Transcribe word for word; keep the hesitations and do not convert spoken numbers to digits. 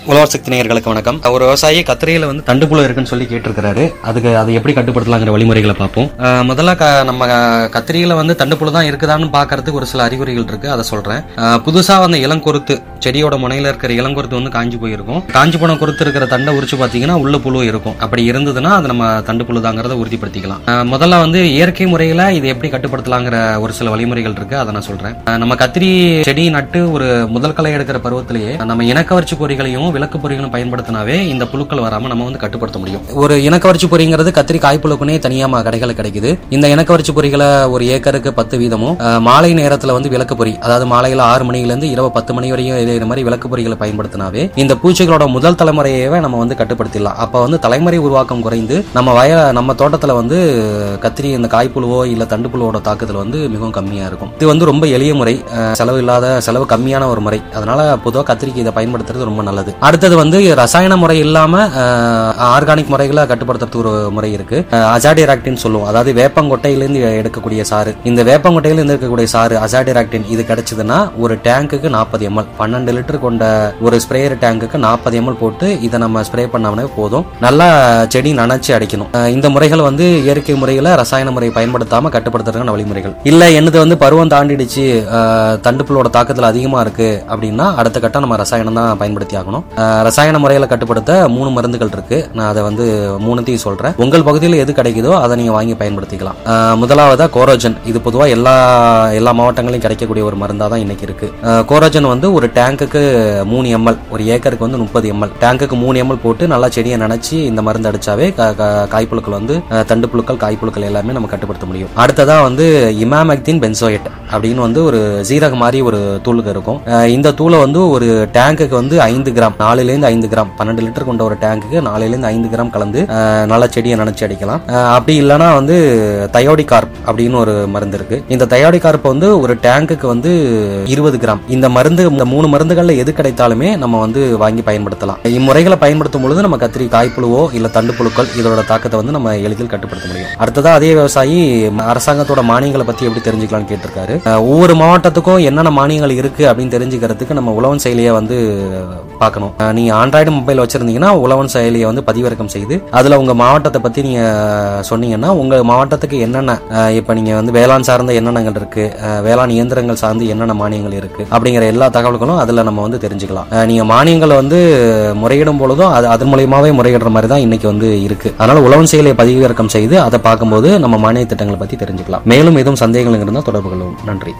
உழவர் சக்தி நேயர்களுக்கு வணக்கம். ஒரு விவசாயி கத்திரியில வந்து தண்டுப்புழு இருக்குன்னு சொல்லி கேட்டிருக்கிறாரு. அதுக்கு அதை எப்படி கட்டுப்படுத்தலாங்கிற வழிமுறைகளை பார்ப்போம். முதல்ல நம்ம கத்திரியில வந்து தண்டுப்புழு தான் இருக்குதான்னு பாக்குறதுக்கு ஒரு சில அறிகுறிகள் இருக்கு, அதை சொல்றேன். புதுசா வந்து இளங்குருத்து செடியோட முனையில இருக்கிற இளங்குருத்து வந்து காஞ்சி போயிருக்கும். காஞ்சி போன குருத்து இருக்கிற தண்டை உரிச்சு பாத்தீங்கன்னா உள்ள புழு இருக்கும். அப்படி இருந்ததுன்னா அது நம்ம தண்டுப்புழு தாங்கிறத உறுதிப்படுத்திக்கலாம். முதல்ல வந்து இயற்கை முறையில இது எப்படி கட்டுப்படுத்தலாங்கிற ஒரு சில வழிமுறைகள் இருக்கு, அதை நான் சொல்றேன். நம்ம கத்திரி செடி நட்டு ஒரு முதல் களை எடுக்கிற பருவத்திலேயே நம்ம இனக்கவர்ச்சி பொறிகளையும் விளக்கு பொறிகளும் பயன்படுத்தினாவே இந்த புழுக்கள் வராம நம்ம வந்து கட்டுப்படுத்த முடியும். ஒரு இனக்கவர்ச்சி பொறிங்கிறது கத்திரி காய்ப்புழுக்குனே தனியா கடைகளை கிடைக்குது. இந்த இனக்கவர்ச்சி பொறிகளை ஒரு ஏக்கருக்கு பத்து வீதமும் மாலை நேரத்துல வந்து விளக்கு பொறி, அதாவது மாலையில ஆறு மணில இருந்து இரவு பத்து மணி வரையும் இதே மாதிரி விளக்கு பொறிகளை பயன்படுத்தினாவே இந்த பூச்சிகளோட முதல் தலைமுறையவே நம்ம வந்து கட்டுப்படுத்திடலாம். அப்ப வந்து தலைமுறை உருவாக்கம் குறைந்து நம்ம வய நம்ம தோட்டத்துல வந்து கத்திரி இந்த காய்ப்புழுவோ இல்ல தண்டுப்புழுவோட தாக்குதல் வந்து மிகவும் கம்மியா இருக்கும். இது வந்து ரொம்ப எளிய முறை, செலவு இல்லாத செலவு கம்மியான ஒரு முறை. அதனால பொதுவாக கத்திரிக்கு இதை பயன்படுத்துறது ரொம்ப நல்லது. அடுத்தது வந்து ரசாயன முறை இல்லாம ஆர்கானிக் முறைகளை கட்டுப்படுத்துறதுக்கு ஒரு முறை இருக்கு. அசாடிராக்டின் சொல்லுவோம், அதாவது வேப்பங்கொட்டையிலிருந்து எடுக்கக்கூடிய சாறு. இந்த வேப்பங்கொட்டையிலிருந்து இருக்கக்கூடிய சாறு அசாடிராக்டின் இது கிடைச்சதுன்னா ஒரு டேங்குக்கு நாற்பது எம்எல் பன்னெண்டு லிட்டர் கொண்ட ஒரு ஸ்ப்ரேயர் டேங்குக்கு நாற்பது எம்எல் போட்டு இதை நம்ம ஸ்ப்ரே பண்ணோம்னே போதும். நல்லா செடி நனைச்சு அடிக்கணும். இந்த முறைகள் வந்து இயற்கை முறையில ரசாயன முறை பயன்படுத்தாம கட்டுப்படுத்துறதுக்கான வழிமுறைகள். இல்ல என்னது வந்து பருவம் தாண்டிடுச்சு, தண்டுப்புழோட தாக்கத்தில் அதிகமா இருக்கு அப்படின்னா அடுத்த கட்டம் நம்ம ரசாயனம் தான் பயன்படுத்தி ஆகணும். ரசாயன முறையில கட்டுப்படுத்த மூணு மருந்துகள் இருக்கு. நான் அதை வந்து மூணுத்தையும் சொல்றேன். உங்கள் பகுதியில் எது கிடைக்குதோ அதை நீங்க வாங்கி பயன்படுத்திக்கலாம். முதலாவதா கோரோஜன். இது பொதுவா எல்லா எல்லா மாவட்டங்களையும் கிடைக்கக்கூடிய ஒரு மருந்தா தான் இன்னைக்கு இருக்கு. கோரோஜன் வந்து ஒரு டேங்குக்கு மூணு எம்எல், ஒரு ஏக்கருக்கு வந்து முப்பது எம்எல், டேங்குக்கு மூணு எம்எல் போட்டு நல்லா செடியை நினைச்சு இந்த மருந்து அடிச்சாவே காய்ப்புழுக்கள் வந்து தண்டுப்புழுக்கள் காய்ப்புழுக்கள் எல்லாமே நம்ம கட்டுப்படுத்த முடியும். அடுத்ததா வந்து இமாமெக்டின் பென்சோயேட் அப்படின்னு வந்து ஒரு சீரக மாதிரி ஒரு தூளுக்கு இருக்கும். இந்த தூளை வந்து ஒரு டேங்குக்கு வந்து ஐந்து கிராம் நாலுல இருந்து ஐந்து கிராம் பன்னெண்டு லிட்டர் கொண்ட ஒரு டேங்குக்கு நாலுல இருந்து ஐந்து கிராம் கலந்து நல்ல செடியை நினைச்சு அடிக்கலாம். அப்படி இல்லைன்னா வந்து தயோடிகார்ப் அப்படின்னு ஒரு மருந்து இருக்கு. இந்த தயோடிகார்ப் வந்து ஒரு டேங்குக்கு வந்து இருபது கிராம். இந்த மருந்து இந்த மூணு மருந்துகள்ல எது கிடைத்தாலுமே நம்ம வந்து வாங்கி பயன்படுத்தலாம். இம்முறைகளை பயன்படுத்தும் பொழுது நம்ம கத்திரி காய்ப்புழுவோ இல்ல தண்டுப்புழுக்கள் இதோட தாக்கத்தை வந்து நம்ம எளிதில் கட்டுப்படுத்த முடியும். அடுத்ததா அதே விவசாயி அரசாங்கத்தோட மானியங்களை பத்தி எப்படி தெரிஞ்சுக்கலாம்னு கேட்டிருக்காரு. ஒவ்வொரு மாவட்டத்துக்கும் என்னென்ன மானியங்கள் இருக்கு அப்படின்னு தெரிஞ்சுக்கிறதுக்கு நம்ம உழவன் செயலியை வந்து பார்க்கணும். நீங்க ஆண்ட்ராய்டு மொபைல் வச்சிருந்தீங்கன்னா உழவன் செயலியை வந்து பதிவிறக்கம் செய்து அதுல உங்க மாவட்டத்தை பத்தி நீங்க சொன்னீங்கன்னா உங்க மாவட்டத்துக்கு என்னென்ன இப்ப நீங்க வந்து வேளாண் சார்ந்த என்னென்னங்கள் இருக்கு, வேளாண் இயந்திரங்கள் சார்ந்து என்னென்ன மானியங்கள் இருக்கு அப்படிங்கிற எல்லா தகவல்களும் அதுல நம்ம வந்து தெரிஞ்சுக்கலாம். நீங்க மானியங்களை வந்து முறையிடும் பொழுதும் அது அதன் மூலியமாவே முறையிடுற மாதிரி தான் இன்னைக்கு வந்து இருக்கு. அதனால உழவன் செயலியை பதிவிறக்கம் செய்து அதை பார்க்கும்போது நம்ம மானிய திட்டங்களை பத்தி தெரிஞ்சுக்கலாம். மேலும் எதுவும் சந்தேகங்கள் இருந்தால் தொடர்பு கொள்ளவும். நன்றி.